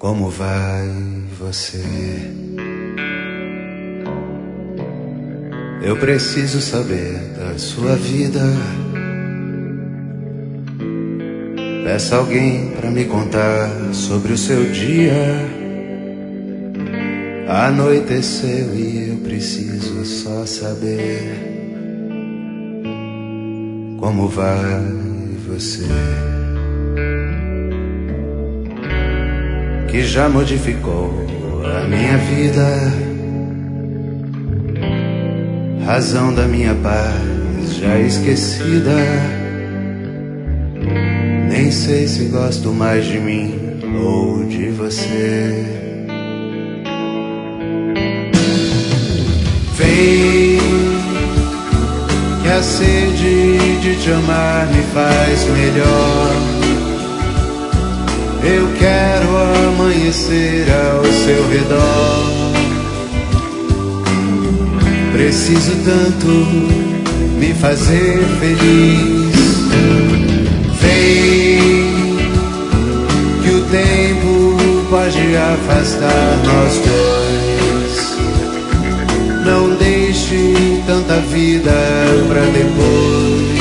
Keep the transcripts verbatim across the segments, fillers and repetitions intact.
Como vai você? Eu preciso saber da sua vida. Peça alguém pra me contar sobre o seu dia. Anoiteceu e eu preciso só saber. Como vai você? Que já modificou a minha vida, razão da minha paz já esquecida. Nem sei se gosto mais de mim ou de você. Vem, que a sede de te amar me faz melhor. Eu quero amanhecer ao seu redor. Preciso tanto me fazer feliz. Vem, que o tempo pode afastar nós dois. Não deixe tanta vida pra depois.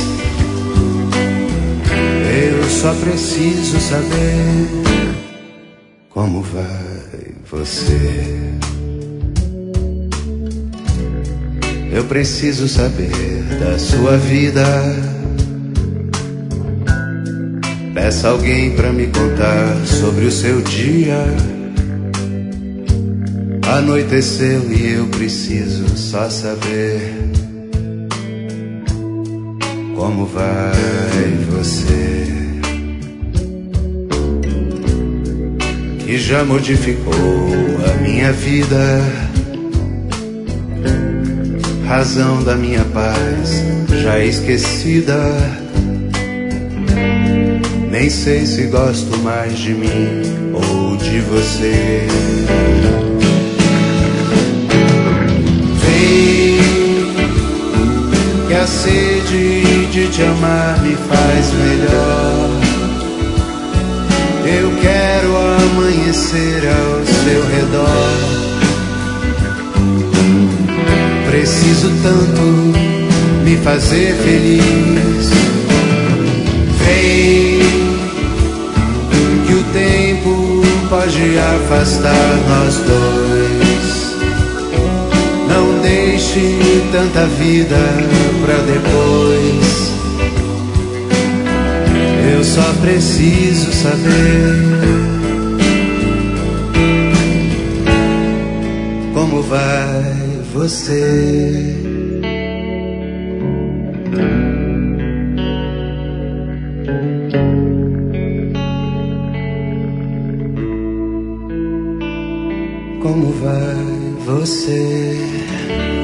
Eu só preciso saber como vai você. Eu preciso saber da sua vida. Peça alguém pra me contar sobre o seu dia. Anoiteceu e eu preciso só saber como vai você. Que já modificou a minha vida, razão da minha paz já esquecida. Nem sei se gosto mais de mim ou de você. Vem, que a sede de te amar me faz melhor. Eu quero amanhecer ao seu redor. Preciso tanto me fazer feliz. Vem, que o tempo pode afastar nós dois. Não deixe tanta vida pra depois. Eu só preciso saber como vai você. Como vai você?